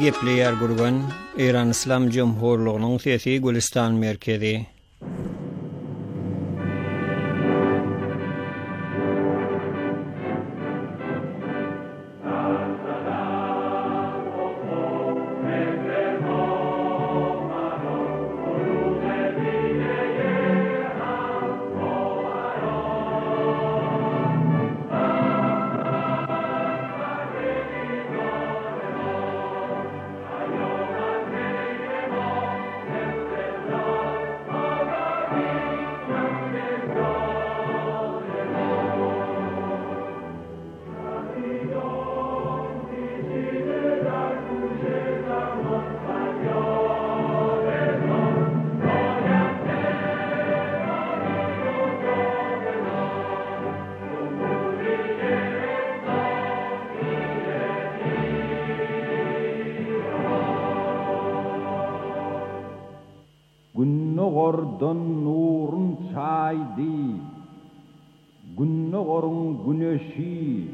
gepleýär gurgan Iran İslam Cumhurluğunyň sesi Gülistan merkezi. Günnogordan nurun çaydi, günnogorun güneşi,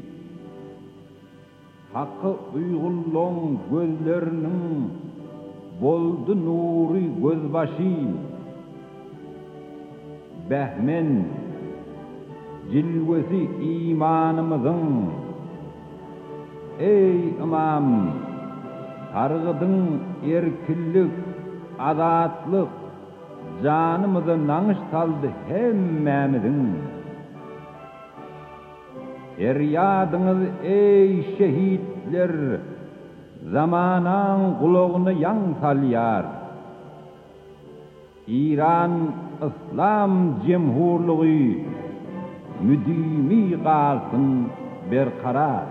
hakkı uygulluğun gözlerinin boldu nuri gözbaşı. Behmen, cilvesi imanımızın, ey imam, targıdın erkillik, azatlık, canımızı nanış saldı hemmemizin. Feryadınız ey şehitler, zamanan kulağını yan salyar. İran İslam Cumhurluğu müdimi kalsın berkarar.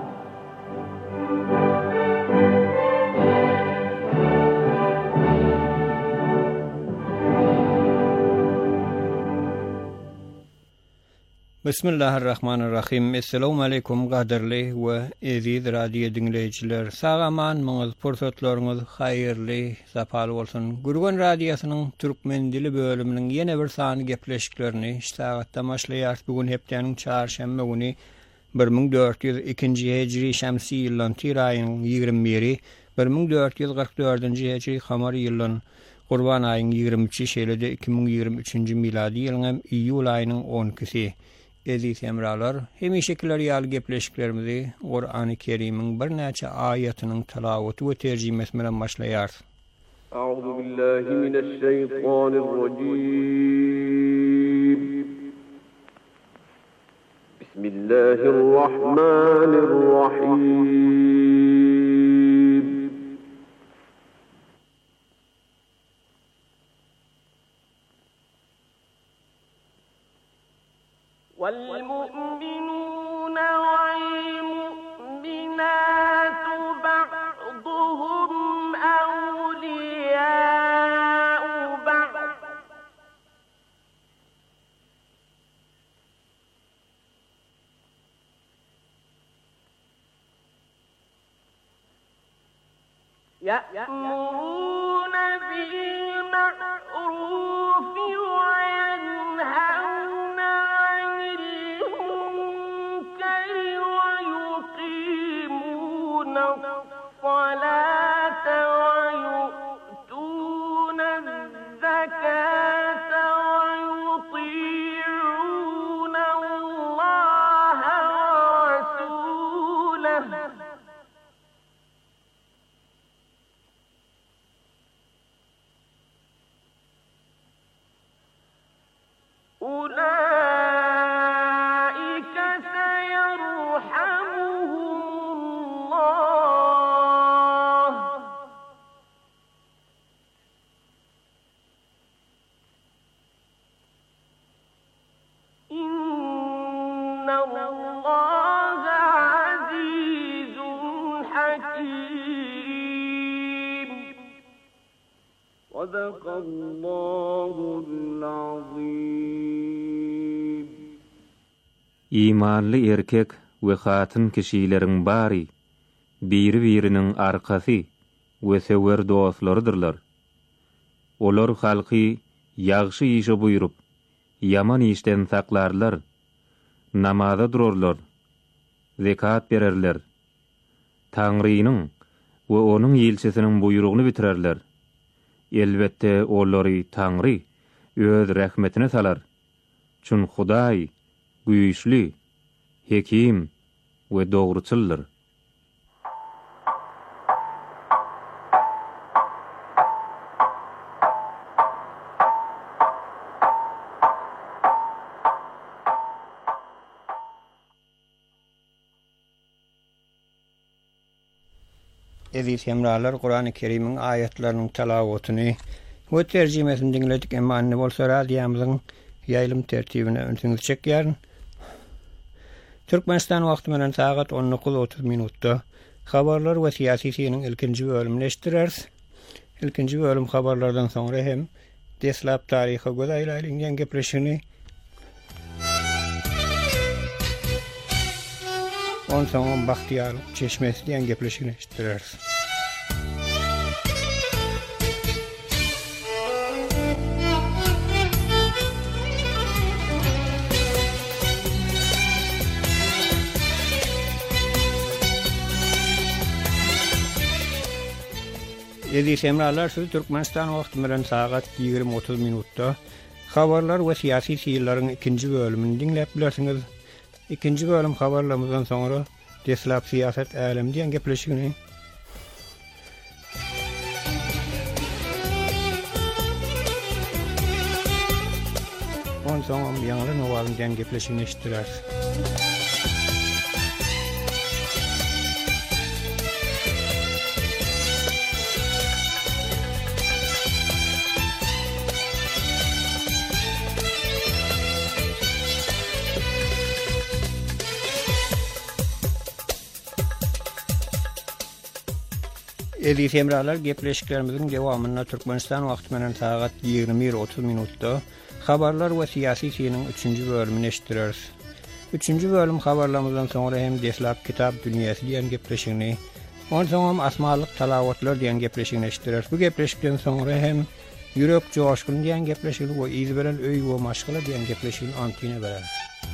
Bismillahirrahmanirrahim. Assalamu alaikum qadirli we aziz radio dinleyijiler. Sagaman myňyz pursatlaryňyz haýyrly, zapal bolsun. Gurgun radiosynyň türkmen dili bölüminiň ýene bir sany gepleşiklerini iştagatda başlaýar. Bugun hepdeniň çarşamba güni 1402-nji hejri şämsi ýylyň tir aýynyň 21-i, 1444-nji hejri hamar ýylyň Gurban aýynyň 23-nji şeýlede 2023-nji miladi ýylyň iýul aýynyň 12-si. Aziz hemralar, hemişekiler ýaly gepleşiklerimizi Qur'an-ı Kerim'iň bir näçe aýatynyň tilawaty we terjimesi bilen başlaýar. Euzu billahi mineşşeytanirracim. Bismillahirrahmanirrahim. والمؤمنون والمؤمنات بعضهم أولياء بعض يأمرون بالمعروف وينهون عن المنكر ويقيمون الصلاة ويؤتون الزكاة ويطيعون الله ورسوله أولئك سيرحمهم الله إن الله عزيز حكيم صدق الله العظيم. İmanly erkek we hatyn kişileriň bary biri-biriniň arkasy we sewer dostlarydyrlar. Olar halky ýagşy işe buýrup, yaman işden saklarlar, namaza durarlar, zekat bererler. Taňrynyň we onuň ýylçysynyň buyrugunu bitirerler. Elbette olary Taňry öz rahmetine salar. Çün Hudaý güýçli, hekim we dogruçyldyr. Eziz hemralar, Kur'an-ı Kerim'in ayetlerinin talawatyny we terjimesini dinledik. Emma anne bolsa radiýamyzyň ýaýlym tertibine öňsüňiz çekýärin. Türkmenistan wagty menen saat 19:30 minutda habarlar we siýasy ilkinji bölümini eşitdireriz. İlkinji bölüm habarlardan soňra hem deslap taryhy göz aýlaýlan gepleşini on soňra Bahtiýar çeşmesi diýen gepleşini eşitdireriz. Eziz hemralar, siz Türkmenistan wagty bilen saat 20:30 minutda habarlar we siýasy şeýlerin ikinji bölümini dinläp bilersiňiz. İkinji bölüm habarlarymyzdan soňra deslap siýasat älemi diýen gepleşigini on soňra ýaňly nowalyň diýen gepleşigini eşitdireriz. Eziz hemralar, gepleşiklerimizin dewamyna Türkmenistan wagty menen saat 21:30 minutda habarlar we siýasy şeýlerin 3-nji bölümini eşitdireriz. 3-nji bölüm habarlarymyzdan soňra hem deslap kitap dünýäsi diýen gepleşigini, ondan soňra asmalyk talawatlar diýen gepleşigini eşitdireriz. Bu gepleşikden soňra hem ýürek joşgun diýen gepleşigini we izi beren öý we maşgala diýen gepleşigini antyna bereriz.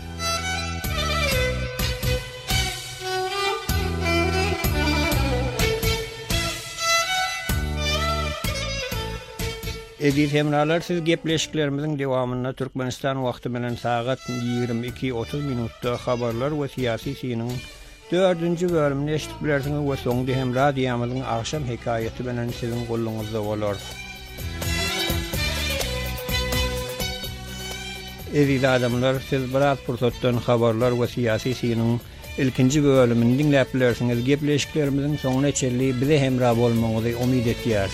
Eziz hemralar, siz gepleşiklerimizin dewamyna Türkmenistan wagty menen saat 22:30 minutda habarlar we siýasy şeýlerin 4-nji bölümini eşitip bilersiňiz we soňda hem radiýamyzyň akşam hekaýaty bilen siziň goluňyzda bolar. Eziz adamlar, siz biraz pursatdan habarlar we siýasy şeýlerin ilkinji bölümini dinläp bilersiňiz. Gepleşiklerimizin soňuna çelli bize hemra bolmagyny umyt etýär.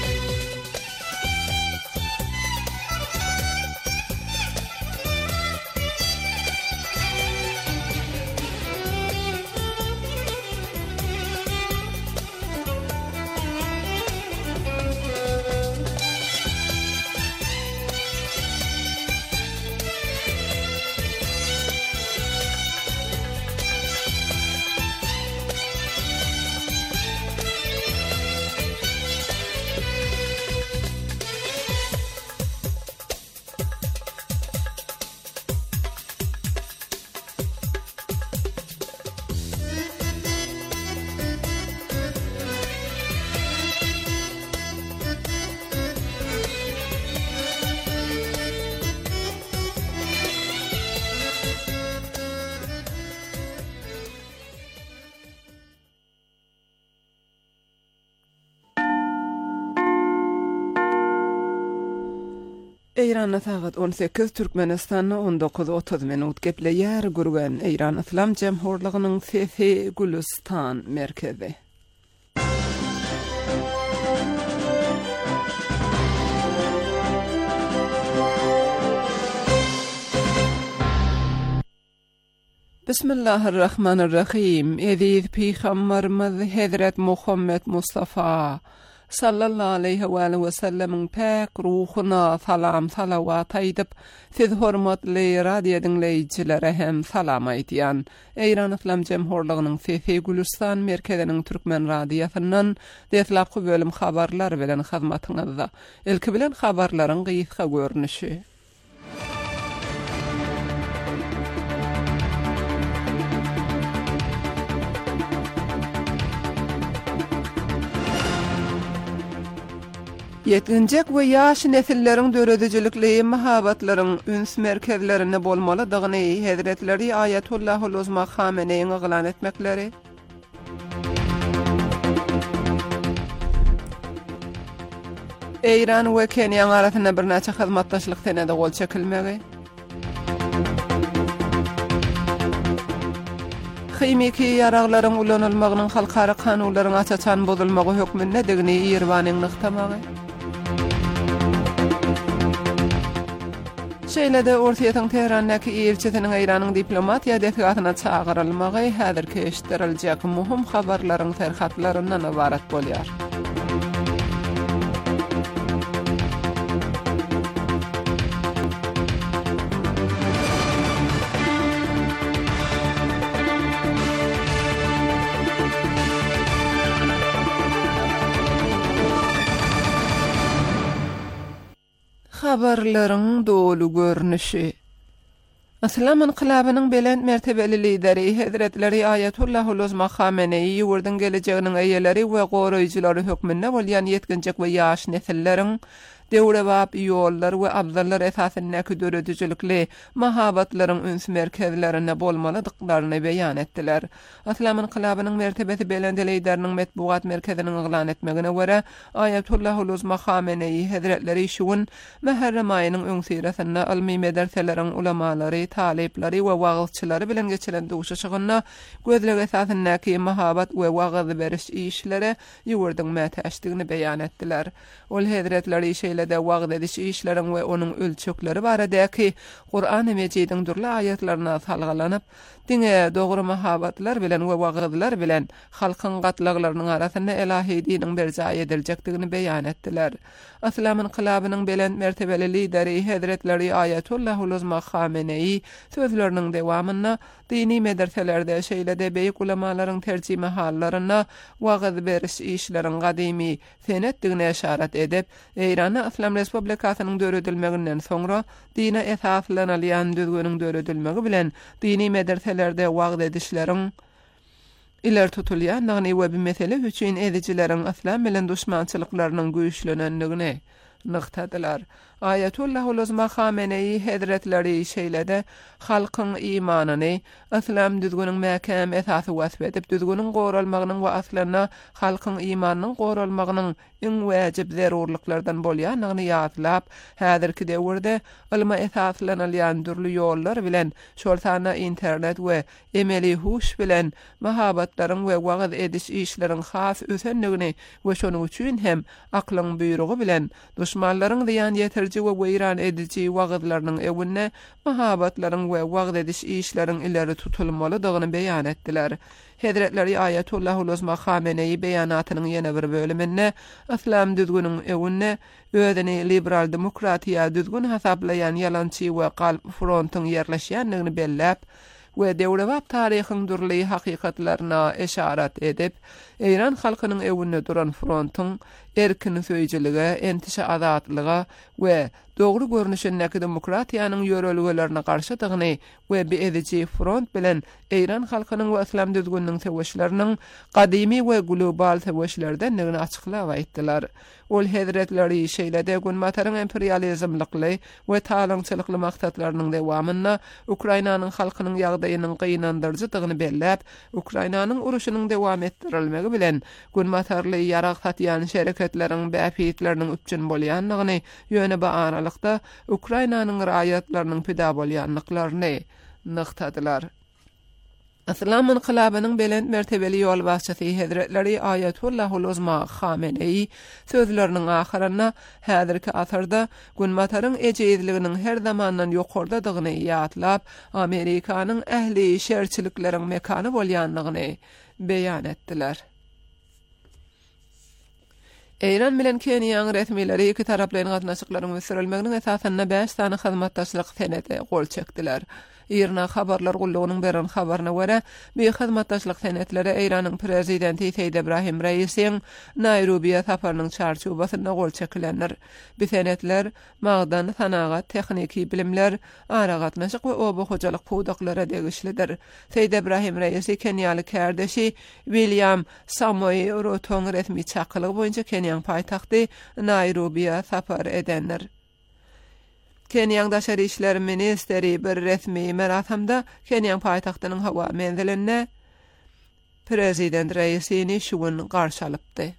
Eýranda saat 18, Türkmenistanda 19:30 minut gepleýär gurgan Eýran Islam Jemhurlygynyň Fefe Gülistan merkezi. Bismillahirrahmanirrahim. Eziz Peygamberimiz Hazret Muhammed Mustafa sallallahu aleyhi ve sellemin pek ruhuna salam salavat aýdyp, siz hormatly radio dinleýijilere hem salam aýdýan. Eýran Islam Jemhurlygynyň Fefe Gülistan merkeziniň Türkmen radiosynyň deslapky bölüm habarlar bilen hyzmatyňyzda. Ilki bilen habarlaryň gysga görnüşi. Yetginjek we ýaş nesillerin döredijlikli mahabatlaryň üns merkezlerine bolmaly dygyny Hazretleri Ayatullahul Uzma Khameneýiň ýylan etmekleri. Eýran we Kenya arasynda bir näçe hyzmatdaşlyk senede gol çekilmegi. Hymiki ýaraglaryň ulanylmagynyň halkara kanunlaryň açaçan bozulmagy hökmünde degini Ýerwanyň nykdamagy. Şeýlede Ortaýatyň Tehrandaky elçisiniň Eýranyň diplomatiýa detgatyna çagyrylmagy häzirki eşitdirilýek muhim habarlaryň terhatlaryndan ibarat bolýar. Habarlaryň dolu görnüşi. Islam inqilabynyň belent mertebeli lideri Hazretleri Ayatullahul Uzma Khameneýi ýurdun gelejeginiň eýeleri we goraýjylary hökmünde bolýan ýetginjek we ýaş nesilleriň döwrebap ýollar we abdallar esasyndaky döredijlikli mahabatlaryň üns merkezlerine bolmalydyklaryny beýan etdiler. Islam inqilabynyň mertebesi belent lideriniň metbuat merkeziniň ýylan etmegine görä Ayatullahul Uzma Khameneýi Hazretleri şuun Muharram aýynyň öňsirasynda ilmi mederseleriň ulamalary, talipleri we wagylçylary bilen geçiren duşuşygyna gözlegi esasyndaky mahabat we wagyz beriş işleri ýurdun mätäşdigini beýan etdiler. Ol Hazretleri de wagd ediş işleriň we onuň ölçekleri baradaky Qur'an-ı Mejidiň durly ayatlaryna salgylanyp, diňe dogry mahabatlar bilen we wagdlar bilen halkyň gatlaglarynyň arasynda ilahi diniň berjaý ediljekdigini beýan etdiler. Islam inqilabynyň belent mertebeli lideri Hazretleri Ayatullahul Uzma Khameneýi sözleriniň dewamynda dini medreselerde şeýlede beýik ulamalaryň terjime hallaryna wagd beriş işleriň gadymy senetdigine işaret edip, Eýrany Islam Respublikasynyň döredilmeginden soňra dine esaslanalýan düzgünüň döredilmegi bilen dini medreselerde wagd edişleriň iler tutulýandygyny we bu mesele üçin edijileriň Islam bilen düşmançylyklarynyň güýçlenendigini nyktadylar. Ayatullahul Uzma Khameneýi Hazretleri şeýlede halkyň imanyny Islam düzgünüň mäkäm esasy wasp edip düzgünüň goralmagynyň we aslana halkyň imanynyň goralmagynyň iň wajib zerurlyklardan bolýanyny ýatlap, häzirki döwürde ilma esaslanalýan durly ýollar bilen şoltana internet we emeli huş bilen mahabatlaryň we wagd ediş işleriň has ösenligini we şonuň üçin hem aklyň buýrugy bilen düşmanlaryň diýen ýetirji we weýran edici wagdlarynyň ewine mahabatlaryň we wagd ediş işleriň ileri tutulmalydygyny beýan etdiler. Hazretleri Ayatullahul Uzma Khameneýi beýanatynyň ýene bir bölüminde Islam düzgünüň ewine özüni liberal demokratiýa düzgün hasaplayan ýalançy we galp frontyň ýerleşýändigini belläp we döwrebap taryhyň durly hakykatlaryna eşaret edip, Eýran halkynyň ewinde duran frontyň erkin söýjiligi, entişe azatlygy we dogry görnüşindäki demokratiýanyň ýörelgelerine garşydygyny we bir edici front bilen Eýran halkynyň we Islam düzgünüň sewişleriniň gadymy we global sewişlerden negini açyklap aýtdylar. Ol Hazretleri şeýlede günmataryň imperializmlikli we talançylykly maksatlarynyň dewamynda Ukrainanyň halkynyň ýagdaýynyň gynandyrjydygyny belläp, Ukrainanyň uruşynyň dewam etdirilmegi bilen günmatarly ýarag satýan şerketleriň bäpitleriniň üçin bolýanlygyny ýöne baýanlykda Ukrainanyň raýatlarynyň pida bolýanlyklaryny nyktadylar. Islam inqilabynyň belent mertebeli ýol başçysy Hazretleri Ayatullahul Uzma Khameneýi sözleriniň ahyrynda häzirki asarda günmataryň ejizliginiň her zamandan ýokardadygyny ýatlap, Amerikanyň ähli şerçilikleriň mekany bolýanlygyny beýan etdiler. Eýran bilen Kenýanyň resmileri iki taraplaryň gatnaşyklaryň ösürilmeginiň esasynda 5 sany hyzmatdaşlyk senedi gol çekdiler. Irna habarlar gulluğunun beren habarına göre bir hizmetdaşlyk senetleri Eýranyň prezidenti Seýd Ebrahim Raisiň Nairobiýa saparynyň çarçubasyna gol çekilenler. Bu senetler magdan, sanagat, tekniki bilimler, aragatnaşyk we oba hojalyk puwdaklara degişlidir. Seýd Ebrahim Raisi Kenýaly kärdeşi William Samoei Ruto'ň resmi çakylygy boýunça Kenýanyň paýtagty Nairobiýa sapar edenler. Kenýanyň daşary işler ministeri bir resmi merasimde Kenýanyň paýtagtynyň hawa menziline prezident Raisini şugun garşy alypdy.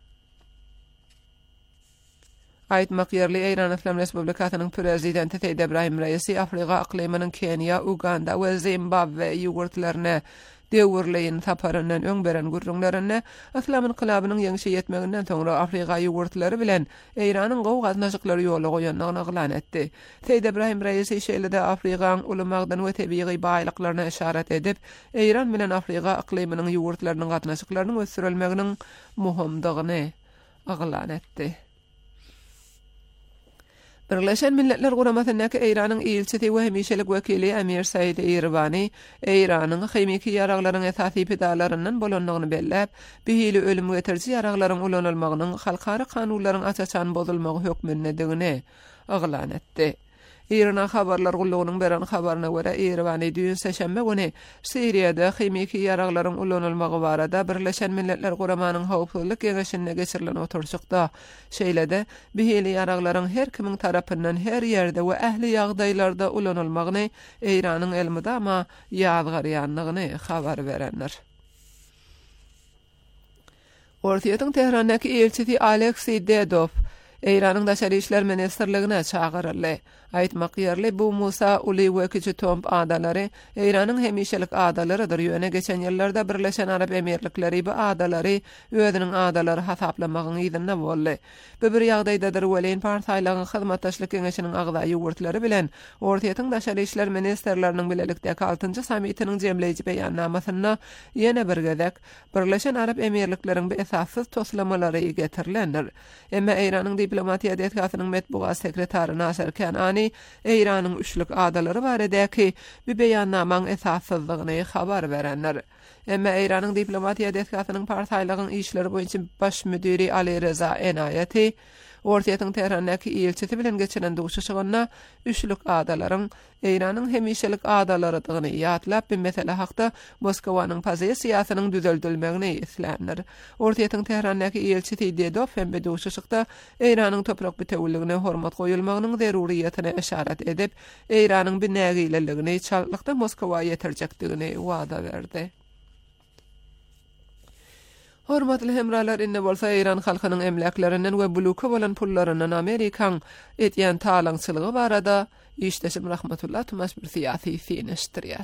Aýtmak ýerli Eýran Islam Respublikasynyň prezidenti Seýd Ebrahim Raisi Afrika aklymynyň Kenya, Uganda we Zimbabwe ýurtlaryna döwürleýin saparynyň öň beren gurrunlaryny Islam inqilabynyň ýeňişe ýetmeginden soňra Afrika ýurtlary bilen Eýranyň gowgatnaşyklary ýoly goýanlygyny glan etdi. Seýd Ebrahim Raisi şeýlede Afrikaň ulumagdan we tebiği baýlyklaryna işaret edip, Eýran bilen Afrika aklymynyň ýurtlarynyň gatnaşyklarynyň ösürilmeginiň muhimdygyny glan etdi. Birleşen Milletler Guramasyndäki Eýranyň ilçisi we hemişelik wekili Amir Said Irvani Eýranyň hemiki ýaraglaryň esasy pedalaryndan bolanlygyny belläp, bihili ölüm getirji ýaraglaryň ulanylmagynyň halkara kanunlaryň açaçan bozulmagy hökmündigini aglan etdi. Irna habarlar gulluğunun beren habarına göre Irvani düğün seşembe günü Siriýada hemiki ýaraglaryň ulanylmagy barada Birleşen Milletler Guramanyň howpsuzlyk Geňeşine geçirilen oturşykda şeýlede bihili ýaraglaryň her kimiň tarapyndan her ýerde we ähli ýagdaýlarda ulanylmagyny Eýranyň elmydama ýazgarýanlygyny habar berenler. Ortiýatyň Tehrandaky elçisi Aleksey Dedov Eýranyň daşary işler ministerligine çagyryldy. Aýtmak ýerli bu Musa Uly we Tomp adalary Eýranyň hemişelik adalarydyr. Ýöne geçen ýyllarda Birleşen Arap Emirlikleri bu adalary özüniň adalary hasaplamagyny ýygyna boldy. Bu bir ýagdaýdadyr weleýin partiýalygyň hyzmatdaşlyk geňeşiniň agdaýy ýurtlary bilen Ortiýatyň daşary işler ministerleriniň bilelikdäki 6-njy samitiniň jemleýici beýannamasyna ýene bir gezek Birleşen Arap Emirlikleriň bu esassyz toslamalary getirilendir. Emma Eýranyň diplomatiýa detgasynyň metbuat sekretary Nasir Kanani Eýranyň üçlük adalary baradäki bir beýannamaň esassyzlygyny habar berenler. Emma Eýranyň diplomatiýa detgasynyň partiýalygyň işleri boýunça baş müdiri Ali Reza Enayati Ortiýatyň Tehrandaky elçisi bilen geçiren duşuşygyna üçlük adalaryň Eýranyň hemişelik adalarydygyny ýatlap, bu mesele hakda Moskwanyň pozisiýasynyň düzeltilmegini islenir. Ortiýatyň Tehrandaky elçisi Dedov hem bu duşuşykda Eýranyň toprak bütewligine hormat goýulmagynyň zeruriýetine işaret edip, Eýranyň bir nägileligini çallykda Moskwa ýetirjekdigini wada berdi. Hormatly hemralar, inne bolsa Eýran halkynyň emleklerinden we buluka bolan pullarynyň Amerikaň etýän talaňçylygy barada işdeşim rahmetullah tumaş bir siýasy fiňeşdirýär.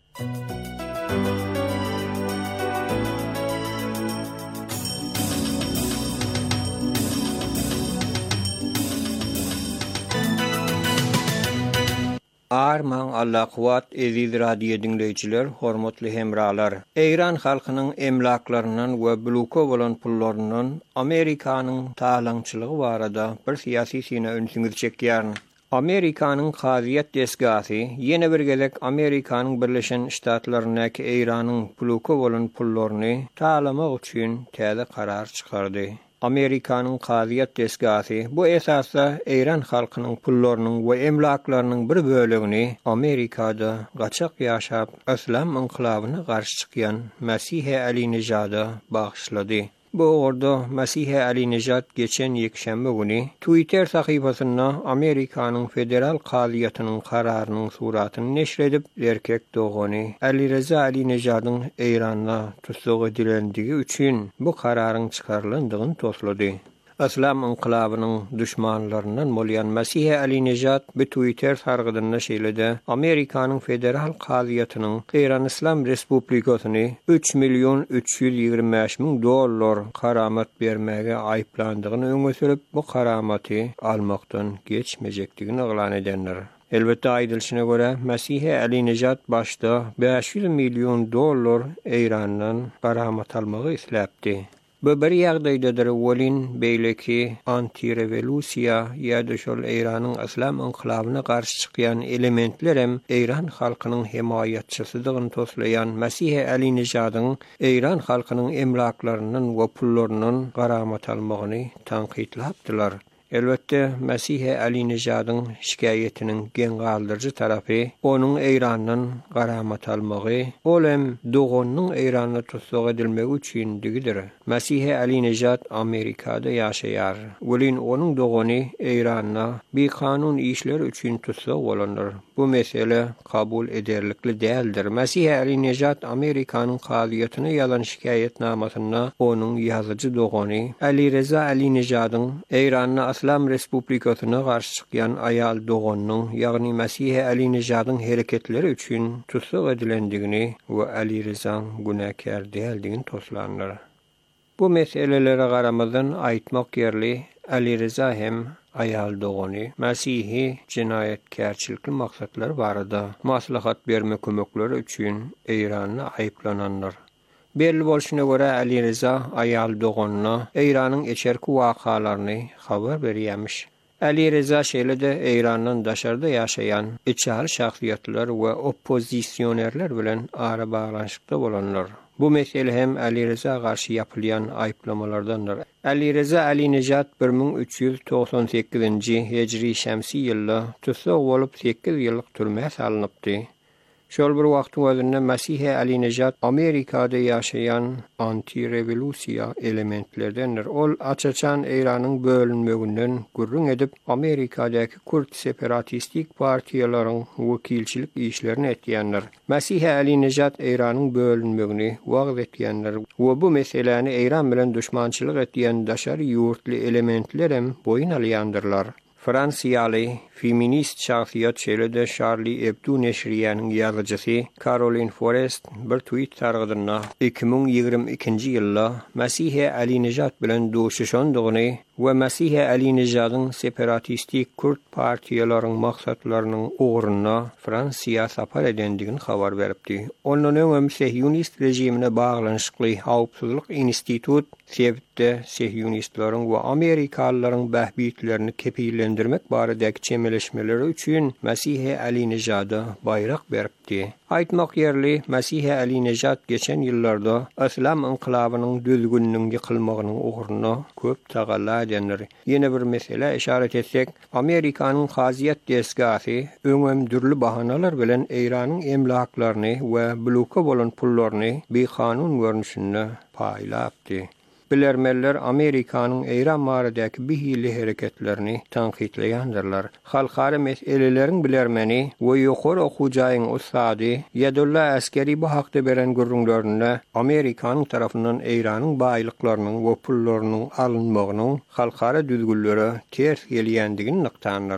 Arman Allah kuwat eziz radio dinleyijiler, hormatly hemralar. Eýran halkynyň emlaklarynyň we buluka bolan pullarynyň Amerikanyň talaňçylygy barada bir siýasy sine öňsüňiz çekýär. Amerikanyň Haziýet desgasy ýene bir gezek Amerikanyň Birleşen Ştatlarynaky Eýranyň buluka bolan pullaryny talamak üçin täze karar çykardy. Amerikanyň Haziýet desgasy bu esasda Eýran halkynyň pullarynyň we emlaklarynyň bir bölegini Amerikada gaçak ýaşap Islam inqilabyna garşy çykýan Mesih Ali Nejada bagşlady. Bu orada Mesih Ali Nejad geçen yekşembe günü Twitter sahypasynda Amerikanyň federal kaziýatynyň kararynyň suratyny neşredip erkek dogany Ali Reza Ali Nejadyň Eýranda tutsak edilendigi üçin bu kararyň çykarylandygyny toslady. Islam inqilabynyň düşmanlaryndan bolýan Mesih Ali Nejad bu Twitter sargydyna şeýlede Amerikanyň federal kaziýatynyň Eýran Islam Respublikasyny $3.325.000 karamat bermäge aýplandygyny öňe sürüp, bu karamaty almakdan geçmejekdigini elan edenler. Elbette aýdylşyna göre Mesih Ali Nejad başda $500 milyon Eýrandan karamat almagy isläpdi. Bu bir ýagdaýdadyr welin beýleki anti-revolusiýa ýa-da şol Eýranyň islam inqilabyna garşy çykýan elementler hem Eýran halkynyň himayatçysydygyny toslaýan Mesih Alinejadadyň Eýran halkynyň emlaklarynyň we pullarynyň garamat almagyny tanqidlapdylar. Elbette Mesih Alinejadadyň şikayetiniň gen galdyrjy tarapy onuň Eýranyň garamat almagy, ol hem dogonyň Eýranyna tutsak edilmegi üçindigidir. Mesih Alinejad Amerikada ýaşaýar. Welin onuň dogony Eýranyna bir kanun işler üçin tutsak bolandyr. Bu mesele kabul ederlikli däldir. Mesih Alinejad Amerikanyň kaziýatyna ýalan şikayetnamasyna onuň ýazyjy dogony Ali Reza Alinejadyň Eýranyna İslam Respublikasyna garşy çykýan aýal dogonynyň, ýagny Mesih Alinejadyň hereketleri üçin tutsak edilendigini we Ali Reza'ň günäkär däldigini toslandyr. Bu meselelere garamazdan aýtmak ýerli, Ali Reza hem aýal dogony Mesihi jinayetkerçilikli maksatlar barada maslahat berme kömekleri üçin Eýranyna aýyplananlar. Belli bolşuna göre Ali Reza aýal dogonyna Eýranyň eçerki wakalaryny habar berýärmiş. Ali Reza şeýle-de Eýranyň daşarda ýaşaýan içäri şahsiýetler we oppozisionerler bilen ara baglanşykda bolanlar. Bu mesele hem Ali Reza garşy ýapylýan aýplamalardandyr. Ali Reza Alinejad 1398-nji hejri şämsi ýylda tutsak bolup 8 ýyllyk türmäge salanypdy. Şol bir wagtyň özünde Mesih Alinejad Amerikada ýaşaýan anti-revolusiýa elementlerdendir. Ol açaçan Eýranyň bölünmeginden gurrun edip Amerikadaky Kürt separatistik partiýalaryň wekilçilik işlerini etýändir. Mesih Alinejad Eýranyň bölünmegini wagt etýändir we bu meseleni Eýran bilen düşmançylyk etýän daşary ýurtly elementler hem boyun alýandyrlar. Fransiýaly feminist şahsiýet şeýle-de Charlie Hebdo neşriýanyň ýazyjysy Caroline Forrest bir tweet targydyna 2022-nji ýylda Mesih Alinejad bilen doşuşandygyny we Mesih Alinejadyň separatistik Kürt partiýalaryň maksatlarynyň uğruna Fransiýa sapar edendigini habar beripdi. Onuň hem Sehyonist rejimine baglanyşykly Hawpsuzlyk institut sebäpde Sehyonistlaryň we Amerikalylaryň bähbitlerini kepillendirmek baradaky çemeleşmeleri üçin Mesih Alinejada baýrak beripdi. Aýtmak ýerli, Mesih Alinejad geçen ýyllarda İslam inqilabynyň düzgünlüğini ýykylmagynyň uğruna köp tagalla edenler. Ýene bir mesele işaret etsek, Amerikanyň haziýet desgasy öňem dürli bahanalar bilen Eýranyň emlaklaryny we bloka bolan pullaryny bir kanun görnüşinde paýlapdy. Bilermeler Amerikanyň Eýran baradaky bihili hereketlerini tanqidleýändirler. Halkara meseleleriň bilermeni we ýokary okujaýyň ustady ýa-da askeri bu hakda beren gurrunlaryna Amerikanyň tarapyndan Eýranyň baýlyklarynyň we pullarynyň alynmagynyň halkara düzgünlere ters gelýändigini nykdandyr.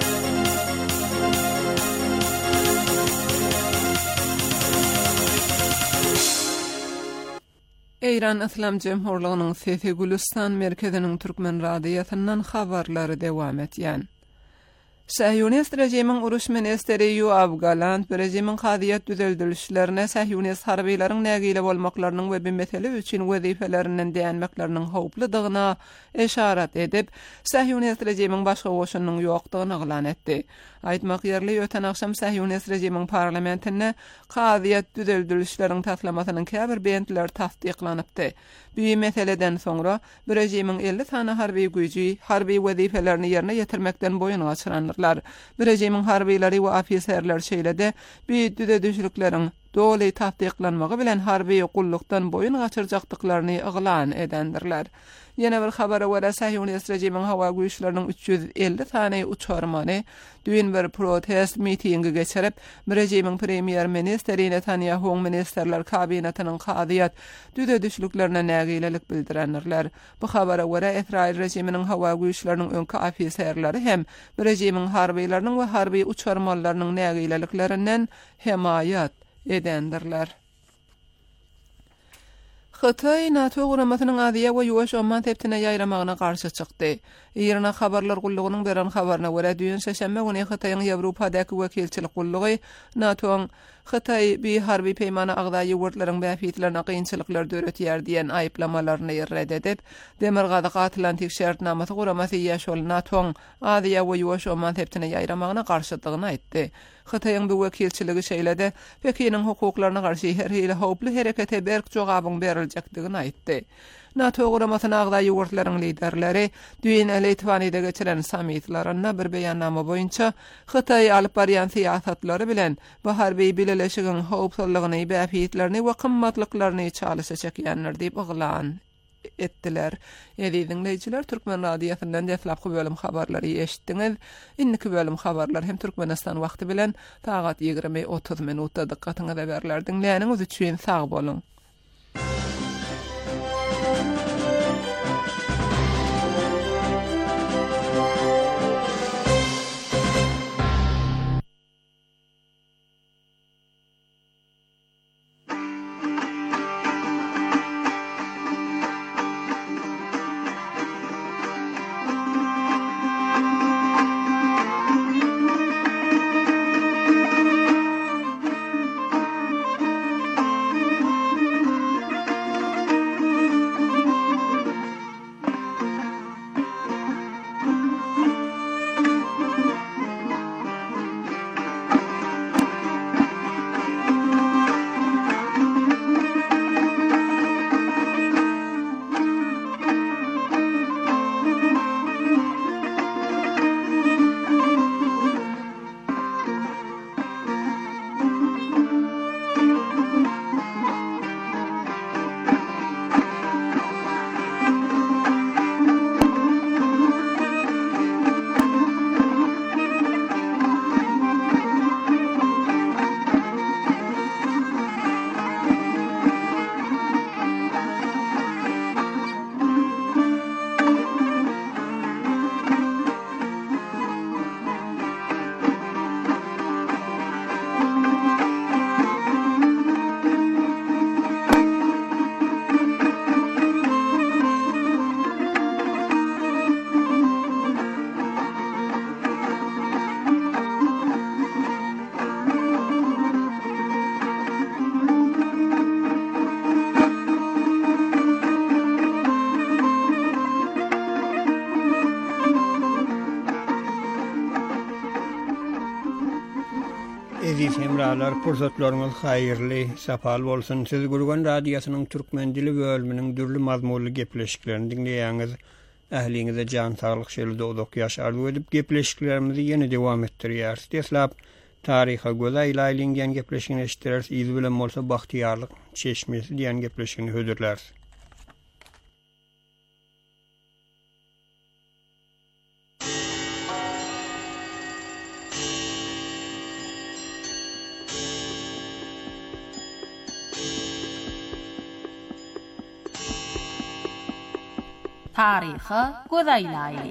Eýran İslam Jemhurlygynyň Sesi Gülistan merkeziniň türkmen radiýasyndan habarlary dewam etýän. Sahyonist rejimiň uruş ministeri Yoav Galant rejimiň haziýet düzeldirişlerine sahyonist harbiýlaryň nägile bolmaklarynyň we bu mesele üçin wezifelerinden däýenmekleriniň howplydygyna eşarat edip, sahyonist rejimiň başga goşunyň ýokdygyny eglan etdi. Aýtmak ýerli öten akşam sahyonist rejimiň parlamentine haziýet düzeldirişleriň taslamasynyň käbir bentler tasdiklanypdy. Bu meseleden soňra bu rejimiň 50 tane harbiy güýji harbiy wezifelerini ýerine ýetirmekden boyun gaçyranlar. Bu rejimiň harbiýleri we ofiserler şeýle-de bu düzedişlikleriň doly tasdiklanmagy bilen harbiy gullukdan boyun gaçyrjakdyklaryny eglan edendirler. Ýene bir habara görä sahyonist rejimiň hawa güýçleriniň 350 tane uçarmany düýün bir protest mitingi geçirip, rejimiň premier ministeri Netanyahu ministerler kabinetynyň haziýet düzedişliklerine nägilelik bildirenler. Bu habara görä Israil rejiminiň hawa güýçleriniň öňki ofiserleri hem rejimiň harbiýlarynyň we harbiy uçarmallarynyň nägileliklerinden himayat edendirler. Xitay NATO guramatynyň adyýa we ýuwaş omman tepdine ýaýramagyna garşy çykdy. Irana habarlar gullugynyň beren habaryna görä düýün şeşenme güni Xitaýyň Ýewropadaky wekilçilik gullugy NATO'ň Xitay bir harby peýmana agdaýy ýurtlaryň bäfitlerine kynçylyklar döretýär diýen aýplamalaryny red edip, Demirgazyk Atlantik şertnamaty guramasy ýaşol NATO'ň adyýa we ýuwaş omman tepdine ýaýramagyna garşydygyny aýtdy. Xitaýyň bu wekilçiligi şeýlede Pekiniň hukuklaryna garşy her hili howply herekete berk jogabyň beriljakdygyny aýtdy. NATO guramasyna agdaýy ýurtlaryň liderleri düýün Litwanyada geçiren sammitlaryna bir beýannama boýunça Xitay alyp barýan syýasatlary bilen bu harby birleşigiň howpsuzlygyny, bäfitlerini we kymmatlyklaryny çalyşa çekýänler diýip yglan etdiler. Dinleyijiler, Türkmen radiosynyň deflapky bölüm habarlary eşitdiňiz. Indiki bölüm habarlar hem Türkmenistan wagty bilen saat 20:30 minutda diqqatyňyza berler. Dinleýäniňiz üçin sag bolun. Hemralar, pursatlaryňyz haýyrly, sapal bolsun. Siz Gurgan radiosynyň türkmen dili bölüminiň dürli mazmunly gepleşiklerini dinleýäňiz. Ähliňize jan saglyk şeýle dowdak ýaşardy edip gepleşiklerimizi ýene dowam etdirýär. Deslap taryha göze ýaýlanýan gepleşigini eşitdirýärs. Ýüz bilen bolsa bahtiýarlyk çeşmesi diýen gepleşigini hödürler. Taryhy gözaýlaýly.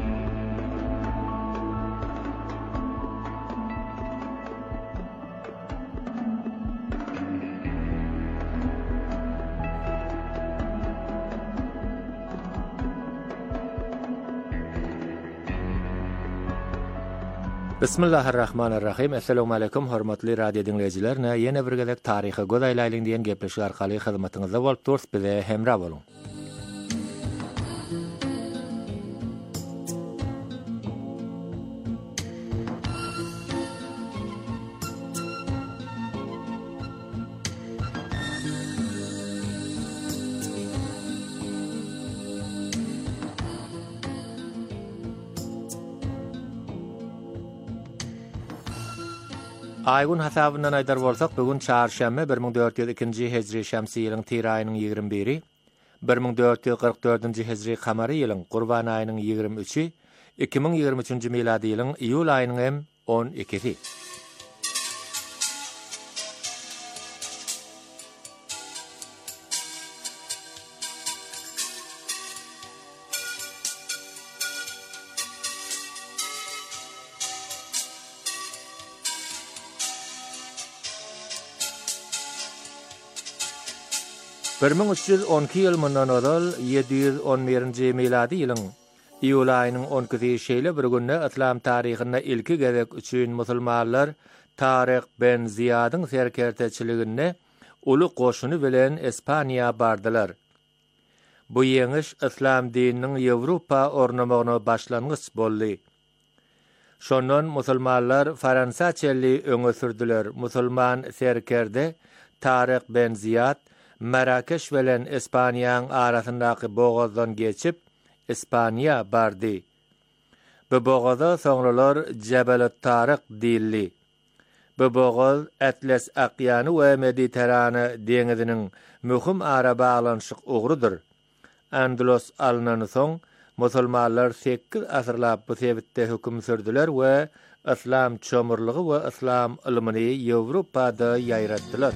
Bismillahirrahmanirrahim. Assalamu alaykum hormatly radio dinleyijiler. Ýene bir gezek taryhy gözaýlaýlyň diýen gepleşik arkaly hyzmatyňyzda bolup durýar, bize hemra bolun. Aýgun hasabyndan aýdar bolsak, bugün çarşamba 1402-nji hejri şämsi ýylyň Tir aýynyň 21-i, 1444-nji hejri kamary ýylyň Gurban aýynyň 23-i, 2023-nji miladi ýylyň iýul aýynyň 12-si. 1312 ýyl mundan ozal 711-nji miladi ýylyň iýul aýynyň 12-nji şeýle bir günde islam taryhynda ilki gezek üçin musulmanlar Taryk ben Ziyadyň serkerteçiliginde uly goşuny bilen Espaniýa bardylar. Bu ýeňiş islam dininiň Ýewropa ornamagyna başlangyç boldy. Şondan musulmanlar Fransa çelli öňe sürdüler. Musulman serkerde Taryk ben Ziyad Marrakeş bilen Espaniýanyň arasyndaky boğazdan geçip Espaniýa bardy. Bu boğaza soňralar Jebel Taryk diýildi. Bu boğaz Atlas Akyany we Mediterane deňiziniň möhüm ara baglanyşyk ugrudyr. Andalus alynan soň musulmanlar 8 asyrlap bu sebitde höküm sürdüler we islam çömürligi we islam ilmini Ýewropada ýaýratdylar.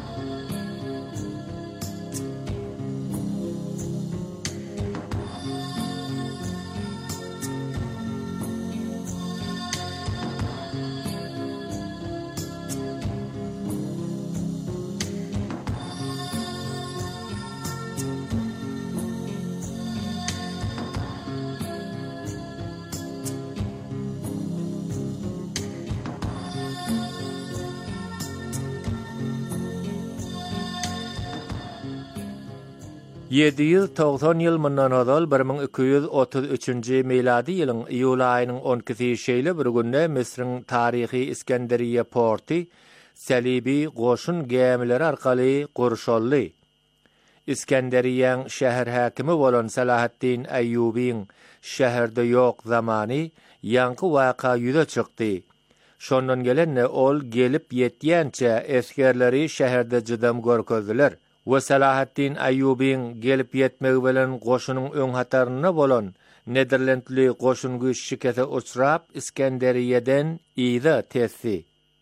Ýedi 90 ýyl mundan ozal 1233-nji miladi ýylyň iýul aýynyň 12-nji şeýle bir günde Misriň taryhy Iskenderiýe porty salibi goşun gemileri arkaly gurşoldy. Iskenderiýanyň şäher häkimi bolan Salahaddin Ayyubiň şäherde ýok zamany ýanky waka ýüze çykdy. Şondan gelenne ol gelip ýetýänçe eskerleri şäherde jydam görkezdiler. Ve Salahaddin Ayyubiň gelip ýetmegi bilen goşunyň öň hataryna bolan Nederlandly goşun güýç şikete uçrap Iskenderiýeden ýyda tesdi.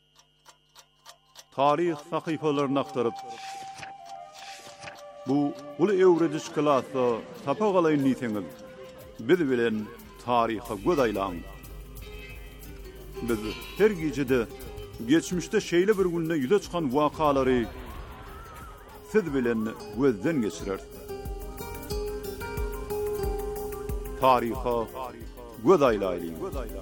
Taryh sahypalaryny aktaryp bu uly ewrediş klasy tapagalyň niýetiňiz biz bilen taryha gödaýlaň. Biz her gejede geçmişde şeýle bir günde ýüze çykan wakalary siz bilen gözden geçirer. Taryha gödaýlaýyn.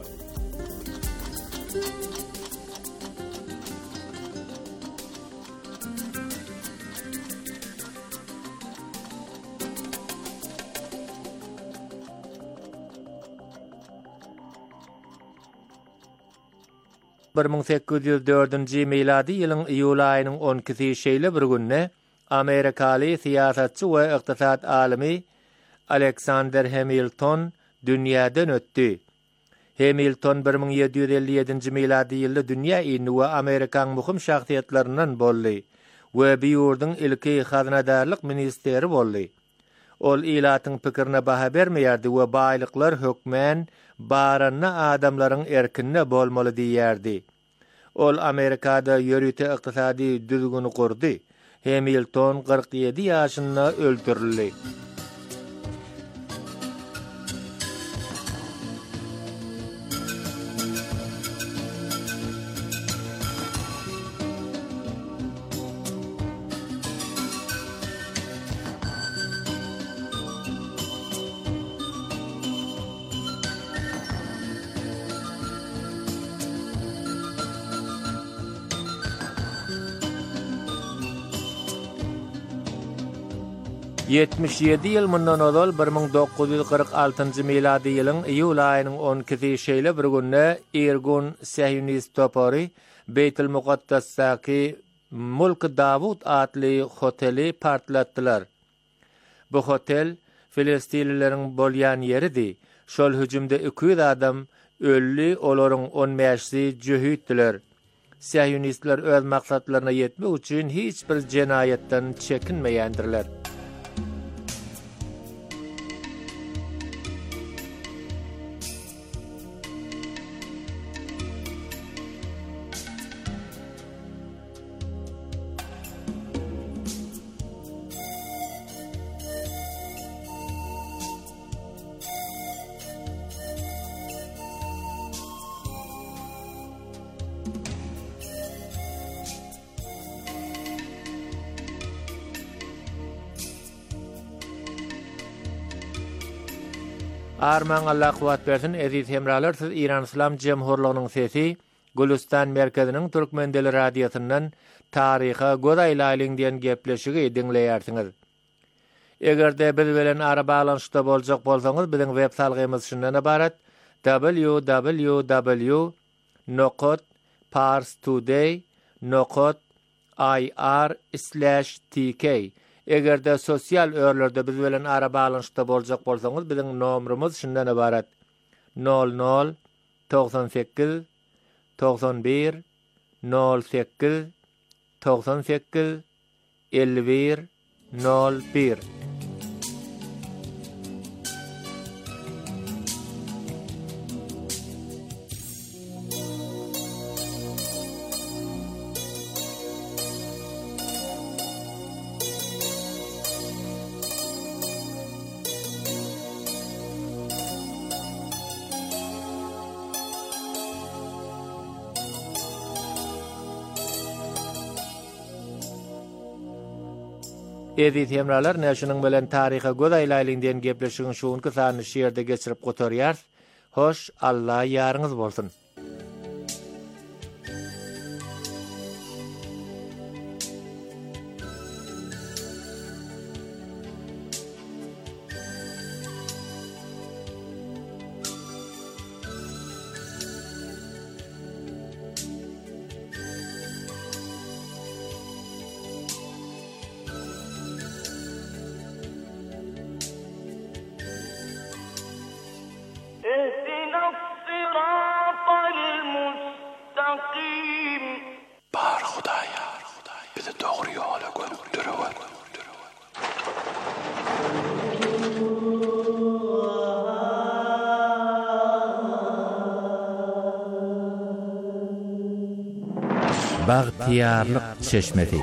Bir 1804-nji miladi ýylyň iýul aýynyň 12-nji şeýle bir günde Amerikaly siýasatçy we ykdysat alimi Alexander Hamilton dünýäden ötdi. Hamilton 1757-nji miladi ýylda dünýä ýyny we Amerikaň muhim şahsiýetlerinden boldy we bu ýurduň ilki hazynadarlyk ministeri boldy. Ol ilatyň pikirine baha bermeýärdi we baýlyklar hökmen baranyna adamlaryň erkinne bolmaly diýerdi. Ol Amerikada ýörüte ykdysady düzgüni kurdy. Hamilton 47 ýaşynda öldürildi. Yetmişyedi ýyl mundan ozal 1946-njy miladi ýylyň iýul aýynyň 12-nji şeýle bir günde Irgun Siyonist topary Beytul Muqaddasdaky Mulk Davud adly hoteli partlatdylar. Bu hotel Filistinlileriň bolýan ýeridi. Şol hüjümde 200 adam ölli, olaryň 15-si jöhütdiler. Siyonistler öz maksatlaryna ýetmek üçin hiç bir jenaýetden çekinmeýändirler. Arman Allah kuwat bersin, eziz hemralar, siz İran İslam Cemhurluğunyň sesi, Gülistan merkeziniň Türkmen dili radiosundan taryha godaýlaýlyň diýen gepleşigi dinleýärsiňiz. Egerde biz bilen ara balanşda boljak bolsaňyz, biziň web salgymyz şundan ibaret: www.parstoday.ir/tk. Egerde sosial örlerde biz bilen ara balanşda boljak bolsaňyz, biziň nomrumyz şundan ibaret: 00 98 91 08 98 51 01. Eziz hemralar, näşiniň bilen taryha godaýlaýlyň diýen gepleşigiň şuňky sany şeýerde geçirip gotarýar. Hoş, Allah ýaryňyz bolsun. اهدنا الصراط المستقيم. Bar Hudaýa, bizi dogry ýola götürýär. Bagtyarlyk çeşmesi.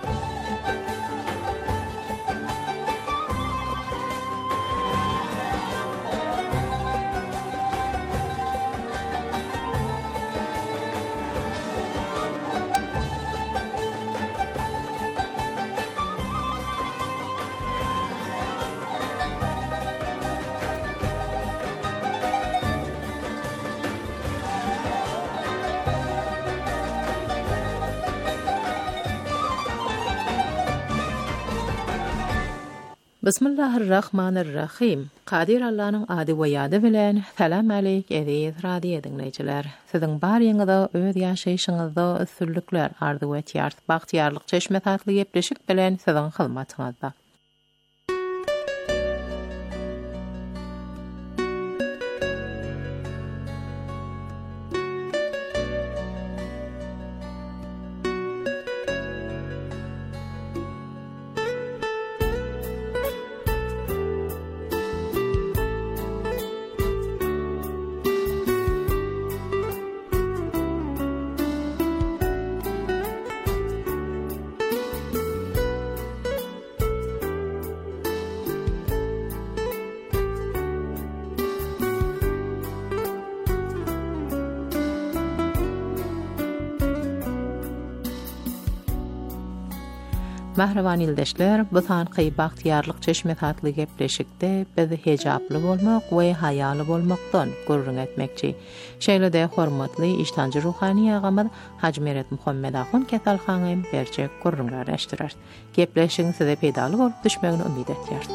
Bismillahirrahmanirrahim. Qadir Allah'ın ady we ýady bilen salam aleyk eziz radio dinleýijiler. Siziň bar ýyňyda öz ýaşaýyşyňyzda üstünlikler ardy we bagtyarlyk çeşme tatly gepleşik bilen siziň hyzmatyňyzda. Mahravan ildeşler, bu sanqy bagtyarlyk çeşme tatly gepleşikde biz hejaply bolmak we hayaly bolmakdan gurrun etmekçi. Şeýlede hormatly iştancı ruhani agamyz Haji Meret Muhammed Ahun Ketalhanym berjek gurrunlar eşdirer. Gepleşiň size peýdaly bolup düşmegini umyt etýär.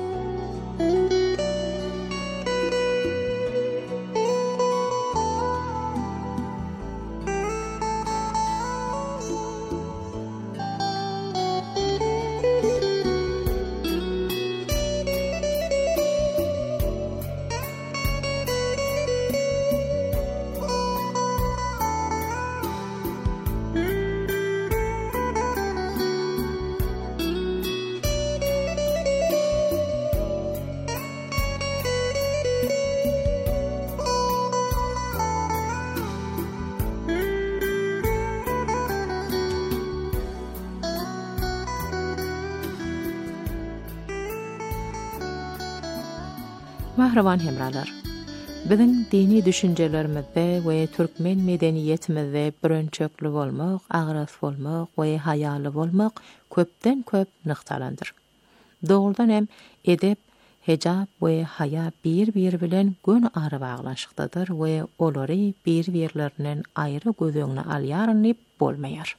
Mahravan hemralar. Biziň dini düşünjelerimizde we türkmen medeniýetimizde birinçekli bolmak, agrasy bolmak we hayaly bolmak köpden köp nyktalandyr. Dogrudan hem edep hejab we haya bir bilen gün ara bağlanşykdadyr we olary bir-birlerinden aýry gözüňe alýarnyp bolmaýar.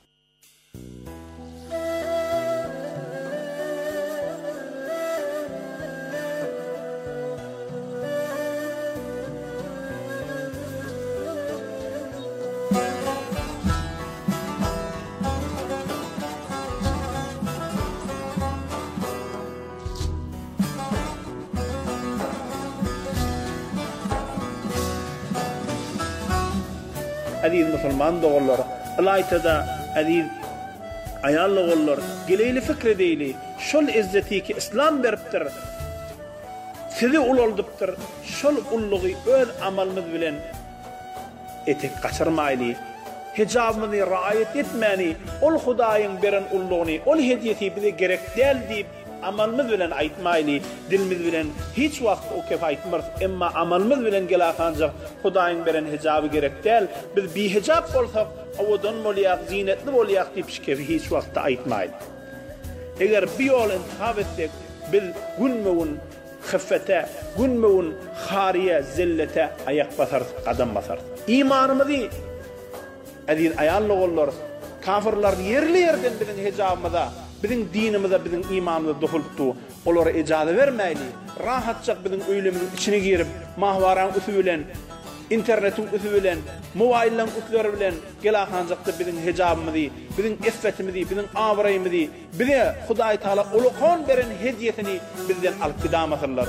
Aziz musulman doğullar, alaytada aziz ayallı ollar, geleyli fikri deyli, şol izzeti ki İslam beriptir, sizi uloldypdyr, şol ulluğu öz amalımız bilen etek kaçırmaylı, hicabımızı raayet etmeni, ol Hudaýyň beren ulluğunu, ol hediyeti bize gerek del deyip, amalımız bilen aytmaylı, dilimiz bilen hiç wagt o kef aytmaz, emma amalımız bilen gelakanjak Hudaýyň beren hijabı gerek del, biz bi hijab bolsak, awadan bolýak, zinetli bolýak diýip şekefi hiç wagt aytmayly. Eger bir ýol intihab etsek, biz günmewin hıffete, günmewin hariye, zillete ayak basar, qadam basar. İmanymyzy aziz aýally bollar, kafirler yerli yerden bizim hijabymyza, bizim dinimize, bizim imanımıza dokulupdu. Olara icazı vermeyli. Rahatçak bizim öýlemizin içine girip, mahvaran üsü bilen, internetin üsü bilen, mobaýlyň üsleri bilen gelakanjakda bizim hijabymyzy, bizim iffetimizi, bizim awraýymyzy, bize Hudaý Taala ulukon beren hediyetini bizden alyp gidamasyrlar.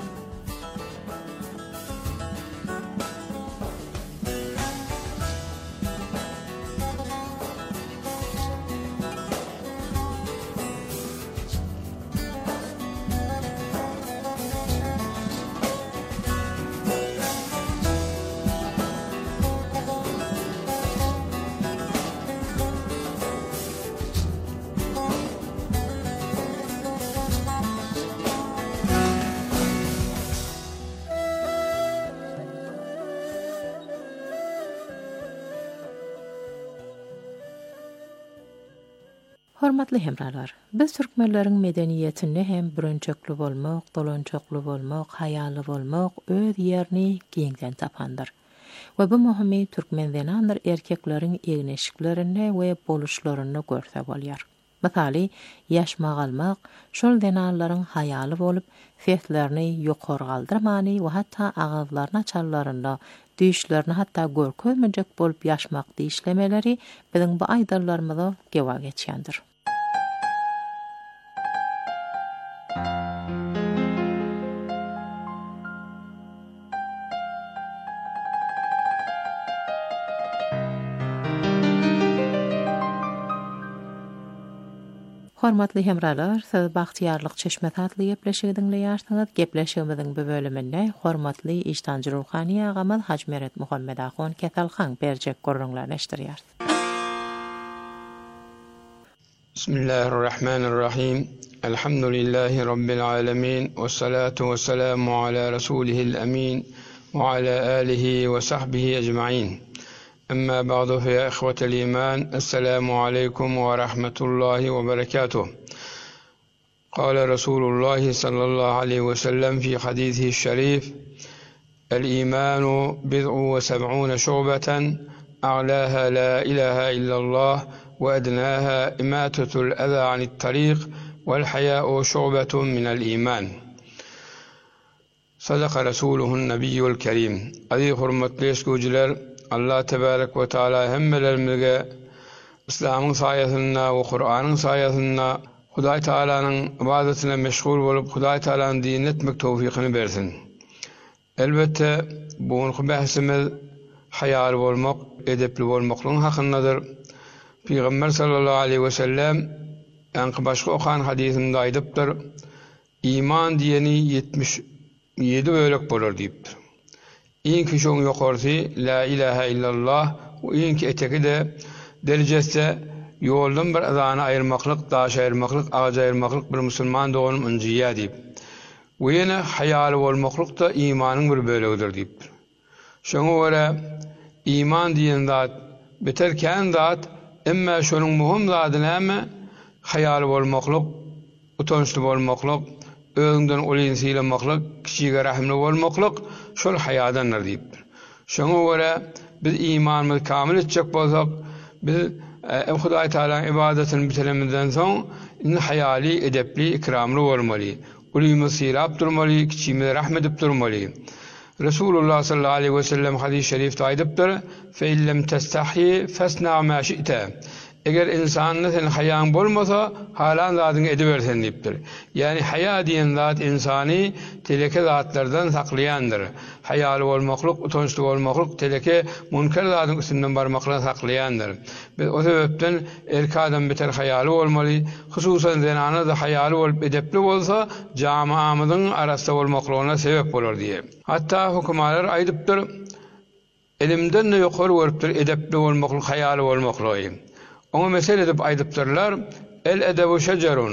Hormatly hemralar, biz türkmenleriň medeniýetinde hem bürünçekli bolmak, dolançakly bolmak, haýaly bolmak öz ýerini giňden tapandyr. We bu muhimy türkmen zenandyr erkekleriň egneşiklerinde we boluşlaryny görse bolýar. Masaly, ýaşmak almak, şol zenanlaryň haýaly bolup, feslerini ýokary galdyrmany we hatda agazlaryna çallarynda düşlerini hatta görkezmejek bolup ýaşmak diýişlemeleri biziň bu aýdarlarymyza gewa geçýändir. Hormatly hemralar, siz Bagtyarlyk Çeşme tatly gepleşigi dinleýärsiňiz. Gepleşigimiziň bu bölüminde hormatly işdanjy ruhani agamy Hajmeret Muhammed Ahon Ketalhan berjek görüňler eşdirýär. Bismillahirrahmanirrahim. Elhamdülillahi rabbil alamin ve salatu vesselamu ala rasulihil amin ve ala alihi ve sahbihi ecmaîn. أما بعد فيا إخوة الإيمان السلام عليكم ورحمة الله وبركاته. قال رسول الله صلى الله عليه وسلم في حديثه الشريف: الإيمان 70 شعبة أعلاها لا إله إلا الله وأدناها إماتة الأذى عن الطريق والحياء شعبة من الإيمان. صدق رسوله النبي الكريم. أذي حرمتلي سكوجلر Allah tebarek ve taala hemmelerimize İslam'ın sayesinde ve Kur'an'ın sayesinde Hudaý Taala'nın ibadetine meşgul bolup Hudaý Taala'nın dinini etmek tawfikini bersin. Elbette bu bahsimiz haýaly bolmak, edepli bolmakyň hakyndadyr. Peygamber sallallahu aleyhi ve sellem anky başga okan hadisinde aýdypdyr: İman diýeni 77 bölek bolar diýipdir. İnki şoň ýokarsy la ilaha illallah we inki eteki de derecesinde ýoldan bir azany aýyrmaklyk, daş aýyrmaklyk, ağaç aýyrmaklyk bir musulman doğunyň ünjiýä diýip. We ýene haýaly bolmaklyk da imanyň bir bölegidir diýip. Şoňa görä iman diýen zat beterken zat, emma şonuň muhim zaty näme? Haýaly bolmaklyk, utançly bolmaklyk, özünden ulyny sylamaklyk, kişige rahimli bolmaklyk şol hayadanlar diýipdir. Şoňa görä biz imanymyzy kamil etjek bolsak, biz Hudaý Taala ibadetini bitirimizden soň hayali, edepli, ikramly bolmaly. Ulymy sylap durmaly, kişime rahmet edip durmaly. Resulullah sallallahu aleyhi ve sellem hadis-i şerifde aýdypdyr: "Fe illem testahi fasna ma şi'ta." Eger insanlyň sen haýaň bolmasa, halan zadyny edibersen diýipdir. Yani haya diýen zat insany teleke zatlardan saklayandyr. Hayaly bolmaklyk, utançly bolmaklyk teleke münker zadyň üstünden barmakla saklayandyr. Biz o sebepden erkadan beter hayaly bolmaly, hususan zenana da hayaly bolup edepli bolsa, jamaamyzyň arasynda bolmaklygyna sebep bolar diýe. Hatta hukumalar aýdypdyr, elimden de ýokary görüpdir edepli bolmaklyk, hayaly bolmaklygy. Ona mesele edip aýdypdyrlar, el edebu şecerun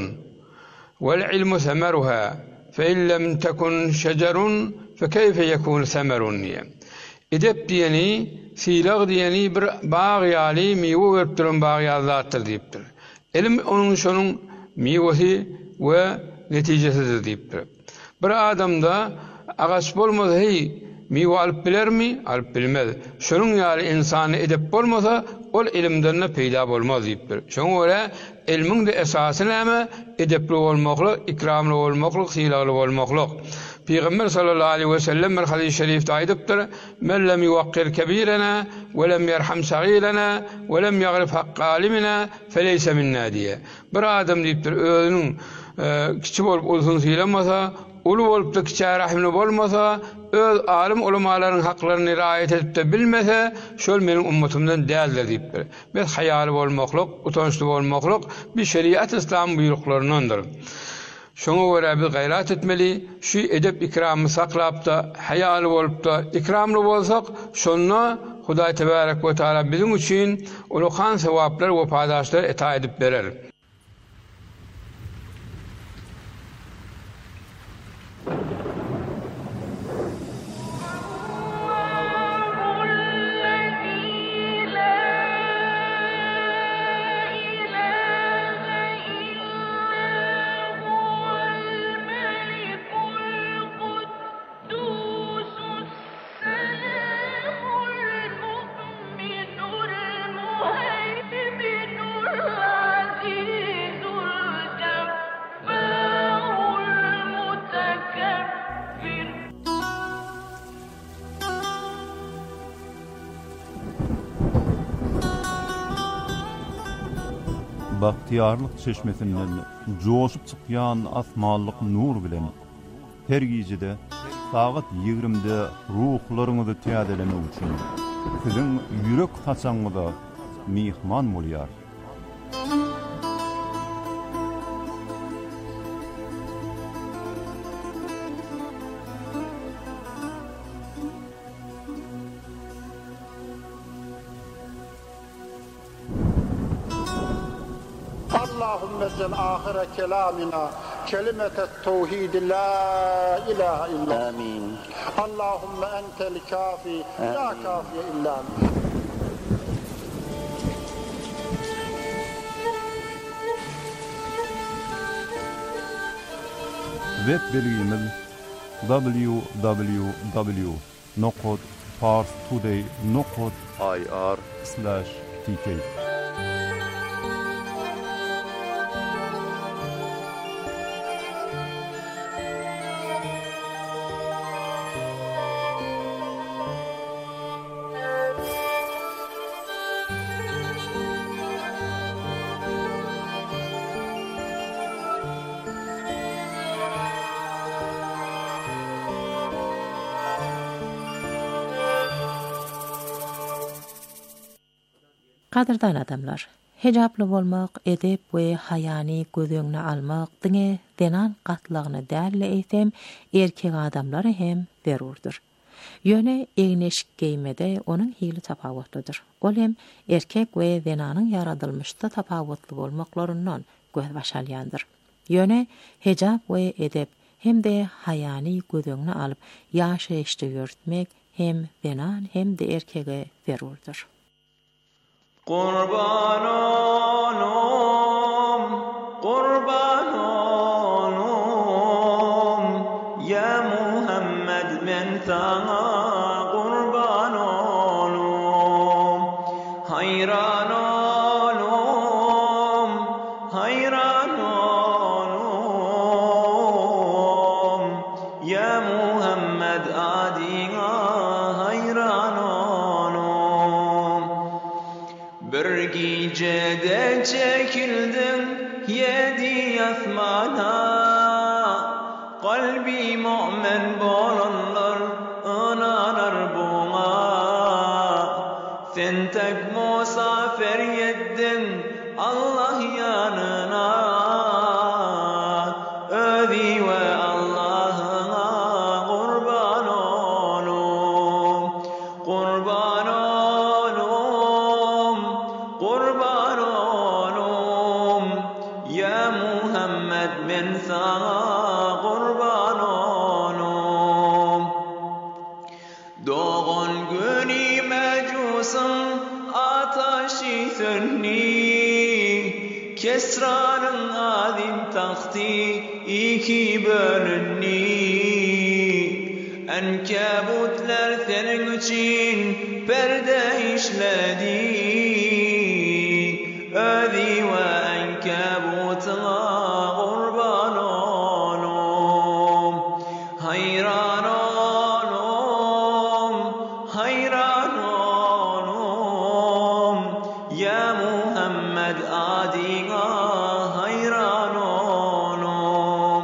vel ilmu semeruha fe illem tekun şecerun fe keyfe yekun semerun diye. Edep diýeni, silag diýeni bir bagy ýaly mewe berip duran bagy ýazatdyr diýipdir. Elim onuň şonuň mewesi we netijesidir diýipdir. Bir adamda agaç bolmasa hey mewe alyp bilermi? Alyp bilmez. Şonuň ýaly insany edep bolmasa ol ilimden peýda bolmaz diýipdir. Şoňa görä ilmiň de esasy näme? Edepli bolmaklyk, ikramly bolmaklyk, sylagly bolmaklyk. Peygamber sallallahu aleyhi ve sellem bir hadis-i şerifde aýdypdyr: "Men lem yuwaqqir kebirena we lem yerham sagirena we lem yagrif hakka alimina feleyse minna" diye. Bir adam diýipdir, özüniň kiçi bolup ulsun sylamasa, ulu bolup da kiçi rahimli bolmasa, öz alim ulamalaryň haklaryny riayet edip de bilmese, şol meniň ummatymdan däldir diýipdir. Biz hayaly bolmaklyk, utançly bolmaklyk bir şeriat İslam buyruklaryndandyr. Şoňa görä biz gaýrat etmeli, şu edep ikramy saklap da, hayaly bolup da, ikramly bolsak, şonda Hudaý Tebarek we Taala biziň üçin ulukan sewaplar we padaşlar eta edip berer. Bahtiyarlyk çeşmesinden joşup çykýan asmanlyk nur bilen her gijede saat 20-de ruhlaryňyzy täzelemek üçin siziň ýürek haçaňyza mihman bolýar. اللهم اجعل آخر كلامنا كلمة التوحيد لا إله إلا آمين. اللهم أنت الكافي لا كافي إلا أنت. Web bilgimiz www.parstoday.ir/tk. Kadırdan adamlar, hejaplı bolmak, edep we hayani gözüňe almak diňe denan gatlygyny däl eýsem, erkek adamlary hem berurdur. Ýöne egneşik geýmede onuň hili tapawutlydyr. Ol hem erkek we denanyň yaradylmışda tapawutly bolmaklaryndan göz başalýandyr. Ýöne hejap we edep hem de hayani gözüňe alyp ýaşaýyşdy ýörtmek hem denan hem de erkege berurdur. قربانم asmana qalbi mu'min bolanlar ananar buğa sen tek musafir yeddin Allah yanına özi ve Allah'a kurban olum kurban olum kurban olum ya Muhammed ben sana kurban olum doğun günü mecusun ataşı sönni Kesra'nın adim tahtı iki bölünni Enkabutlar senin için perde işledi Özi ve enkabutuna kurban olum hayran olum hayran olum ya Muhammed adina hayran olum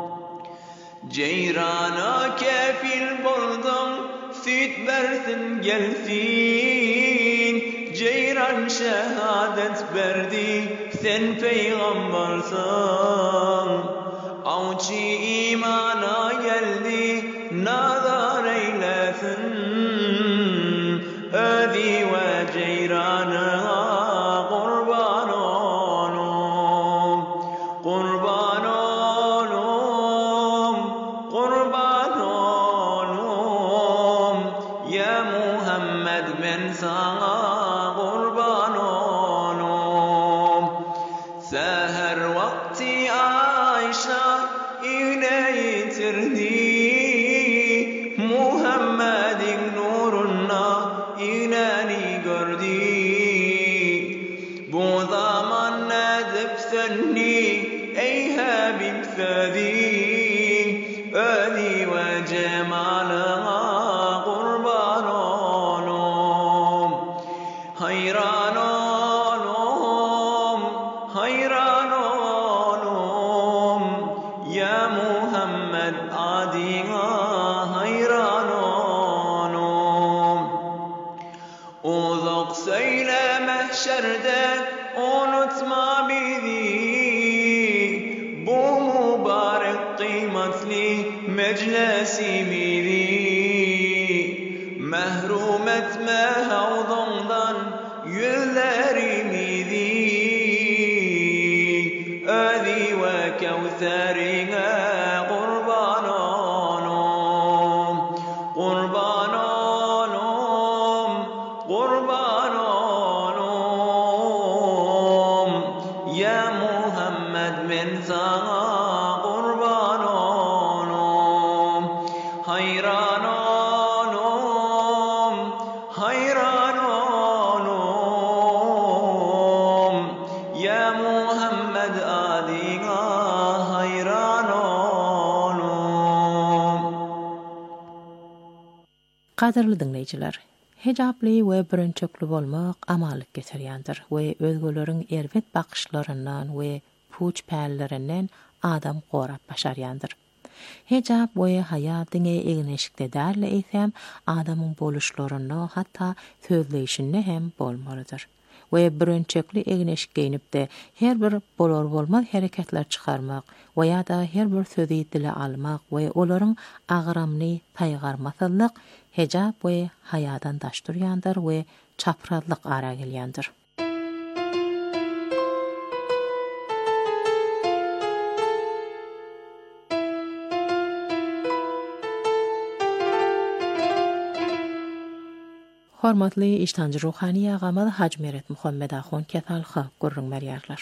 Ceyrana kefil buldum süt versin gelsin Ceyran şehadet verdi sen peygambersin Avcı imana geldi nazar eylesin Özi ve ceyrana kurban olum kurban olum kurban olum ya Muhammed ben sana kurban olum seher vakti Ayşe evine yitirdi Muhammed'in nuruna inani gördü bu zaman nedip sönni ey Habib sözi özi ve cemalına kurban olum hayran olum hayran olum ya Muhammed adina hayran olum uzak söyle mahşerde unutma bizi bu mübarek kıymetli meclisimizi mahrum etme havzundan yüzlerimizi özi ve kevserine kurban olum kurban olum kurban olum ya Muhammed ben sana kurban olum hayran olum hayran olum ya Muhammed adina hayran olum Qadirli dinleyiciler, hijabli we birinçoklu bolmak amalyk getirýändir we özgöleriň erwet bakışlaryndan we puç pärlerinden adam gorap başarýandyr. Hijab we haya diňe egneşikde därle eýsem, adamyň boluşlaryny hatda sözleýişinde hem bolmalydyr. We birinçokly egneşik geyinipde her bir bolar bolmaz hereketler çykarmak we ýa-da her bir sözi dile almak we olaryň agyramny taýgarmasylyk hijab we hayadan daşdyrýandyr we çaprazlyk ara gelýändir. Hormatly iştancı ruhani agama Hacı Meret Muhammed Ahon ketalha gurrun merýärler.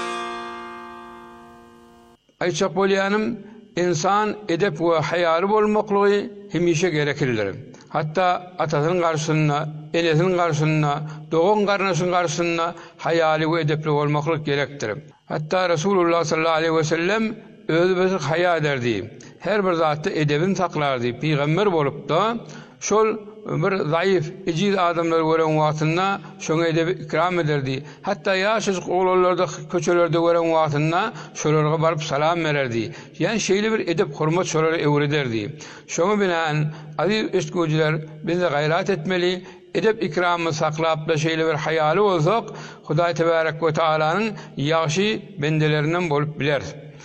Ayçap bolýanym insan edep we haýaly bolmaklygy hemişe gereklidir. Hatta atasynyň garşysyna, elesiniň garşysyna, dogan garnaşynyň garşysyna haýaly we edepli bolmaklyk gerekdir. Hatta Rasulullah sallallahu aleyhi ve sellem özü haýa ederdi. Her bir zatda edebini saklardy. Peýgamber bolup da şol bir zayıf, eciz adamlar gören wagtynda şoňa edep ikram ederdi. Hatta ýaşyk oglanlarda, köçelerde gören wagtynda şolarga baryp salam bererdi. Yani şeýle bir edep, hormat şolara öwrederdi. Şoňa binaen aziz eşgüjiler, biz de gayrat etmeli, edep ikramı saklap da şeýle bir hayaly bolsak, Hudaý Tebarek we Taalanyň ýagşy bendelerinden bolup biler.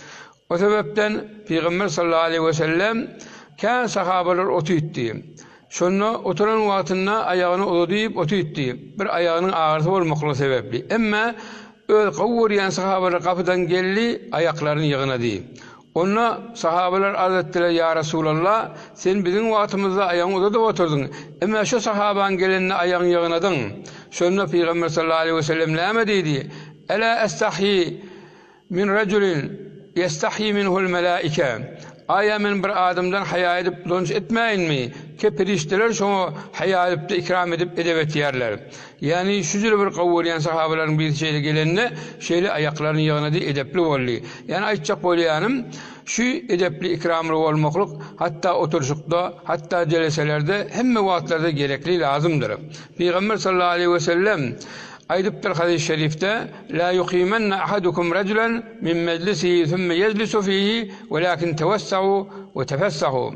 O sebepden Peygamber sallallahu aleyhi ve sellem kän sahabalar otuýtdy. Şonu oturan wagtynda aýagyny uzadyp otuýtdy. Bir aýagynyň ağrysy bolmakly sebepli. Emma öl gowurýan sahabalar kapydan geldi, aýaklaryny ýygnady. Onda sahabalar arz etdiler, ya Resulallah, sen bizim wagtymyzda aýagyny uzadyp oturdyň. Emma şu sahaban gelende aýagyny ýygnadyň. Şonda Peygamber sallallahu aleyhi ve sellem näme diýdi? Ela estahyi min raculin yestahyi minhu'l melaike. Aya men bir adamdan haya edip donç etmeýinmi? Ke perişteler şoňa haya edip de ikram edip edebet ýerler. Yani şu jüri bir gowurýan sahabalaryň bir şeýle gelende şeýle aýaklaryny ýygnady, edepli boldy. Yani aýtjak bolýanym, şu edepli ikramly bolmaklyk hatta oturuşykda, hatta jeleselerde hemme wagtlarda gerekli lazımdyr. Peygamber sallallahu aleyhi ve sellem aydıptır hadis-i şerifte la yuqimenne ahadukum raculan min meclisihi thumma yejlisu fihi velakin tevessau ve tefessahu.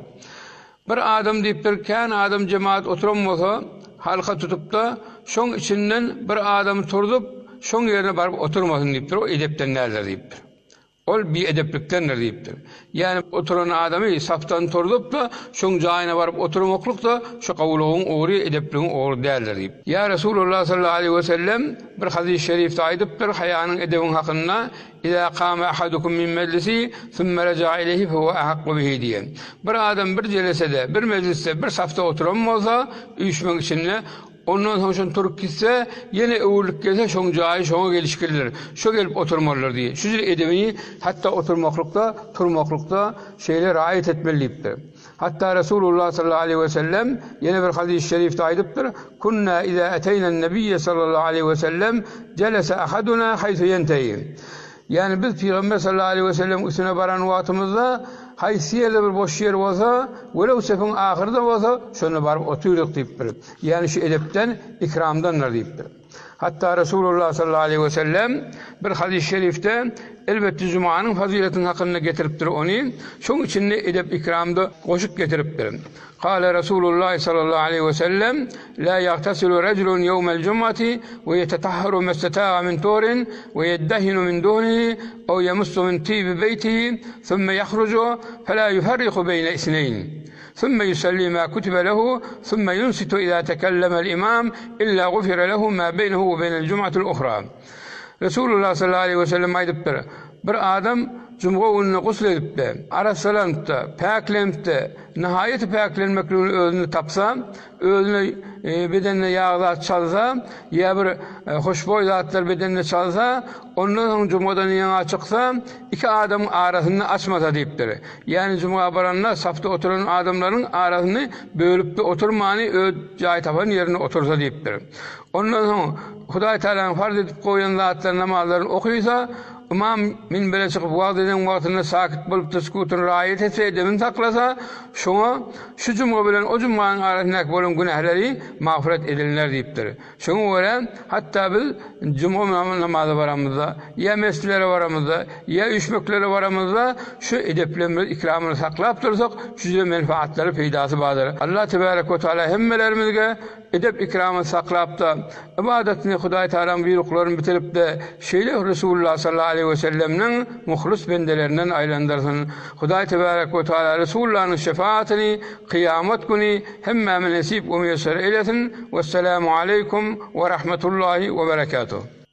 Bir adam deyipdir, kän adam cemaat oturanmasa halka tutup da şoň içinden bir adam turdup şoň ýerine baryp oturmasyn deyipdir. O edepden näder deyipdir. Ol bir edepliktendir deyipdir. Yani oturan adamı saftan turdup da şoň jaýyna baryp oturmaklyk da şu gowlugyň ogry, edepligiň ogry däldir deyip. Ya Resulullah sallallahu aleyhi ve sellem bir hadis-i şerifde aýdypdyr hayanyň edebiň hakynda İza qama ahadukum min meclisi thumma raja'a ilayhi fa huwa ahaqqu bihi diýen. Bir adam bir jelesede, bir mecliste, bir safta oturan bolsa, üýüşmek içinde ondan soň şon turup gitse, ýene öwürlik gelse şoň jaýy şoňa gelişkirler. Şo gelip oturmalar diýe. Şu edebini hatta oturmaklykda, turmaklykda şeýle raýat etmelidir. Hatta Resulullah sallallahu aleyhi ve sellem ýene bir hadis-i şerifde aýdypdyr: "Kunna iza atayna an-nabiyye sallallahu aleyhi ve sellem celese ahaduna haythu yentehi." Yani biz Peygamber sallallahu aleyhi ve sellem üstüne baran wagtymyzda haýsiyeli bir boş yer bolsa, welew sepin ahyrda bolsa, şonu baryp oturýardyk diýipdir. Yani şu edepden, ikramdanlar diýipdir. Hatta Resulullah sallallahu aleyhi ve sellem bir hadis-i şerifte elbette Cuma'nın faziletini hakkında getiripdir onu. Şoň içinde edep ikramda goşup getiripdir. Kâle Resulullah sallallahu aleyhi ve sellem la yagtasilu raculun yevmel cum'ati ve yetetahharu mesteta'a min turin ve yeddehinu min duhnihi ev yemussu min tibi beytihi thumme yahrucu fela yufarriku beyne isneyn. ثم يصلي ما كتب له ثم ينصت إذا تكلم الإمام إلا غفر له ما بينه وبين الجمعة الأخرى. Resulullah sallallahu aleyhi ve sellem aýdypdyr. Bir adam cumga gününe gusl edipdi, arasalanıpdy, päklenipdi, nihaýet päklenmekliğini özüne tapsa, özüne bedenine ýağlar çalsa, ýa bir hoşboý zatlar bedenine çalsa, ondan soň cumgadan ýa çyksa, iki adamyň arasyny açmasa diýipdir. Yani cumga baranlar safta oturan adamlaryň arasyny bölüp oturmany öz jaý tapan ýerine otursa diýipdir. Ondan soň Hudaý Teala'nın farz edip goýan zatlar namazlaryny okuýsa, imam minbere çykyp wagt eden wagtynda sakit bolup teskutun raýat etse, edemin saklasa, şoňa şu cumga bilen o cumgaň arasyndaky bolan günahleri magfiret edilenler diýipdir. Şoňa görä hatta biz cuma namazy baramyzda, ýa mescitlere baramyzda, ýa üýşmeklere baramyzda şu edeplerimiz ikramyny saklap dursak, şu menfaatlary peýdasy bardyr. Allah tebarek we taala hemmelerimizge edep ikramyny saklap da ibadetini Hudaý Teala'nın buyruklaryny bitirip de şeýle Resulullah sallallahu aleyhi ve sellem'nin muhlis bendelerinden aýlandyrsyn. Hudaý tebarek we taala Resulullah'ın şefaatini kıyamet günü hemme nasip we müyesser eylesin. Vesselamu aleykum ve rahmetullahi ve berekatuhu.